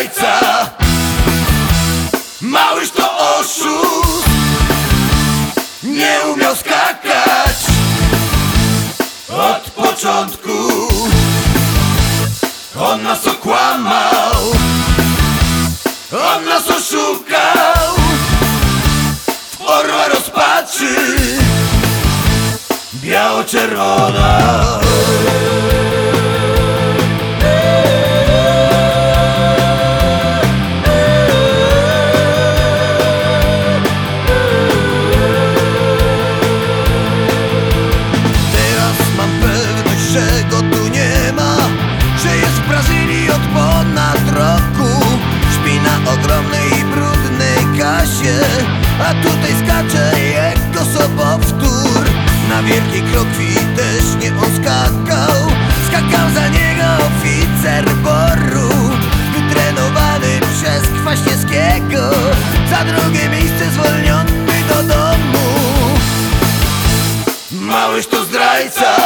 zdrajca, Małyś to oszust. Nie umiał skakać od początku. On nas okłamał, on nas oszukał. W orła rozpaczy biało-czerwona. Że go tu nie ma, że jest w Brazylii od ponad roku. Śpi na ogromnej i brudnej kasie, a tutaj skacze jego sobowtór. Na wielkiej krokwi też nie on skakał, skakał za niego oficer boru, wytrenowany przez Kwaśniewskiego. Za drugie miejsce zwolniony do domu. Małyś to zdrajca,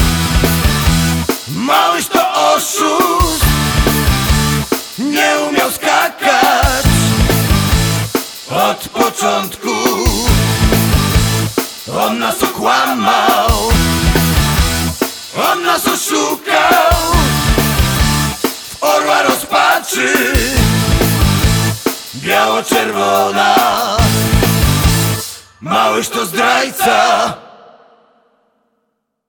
Małyś to oszust. Nie umiał skakać od początku. On nas okłamał, on nas oszukał. W orła rozpaczy biało-czerwona. Małyś to zdrajca,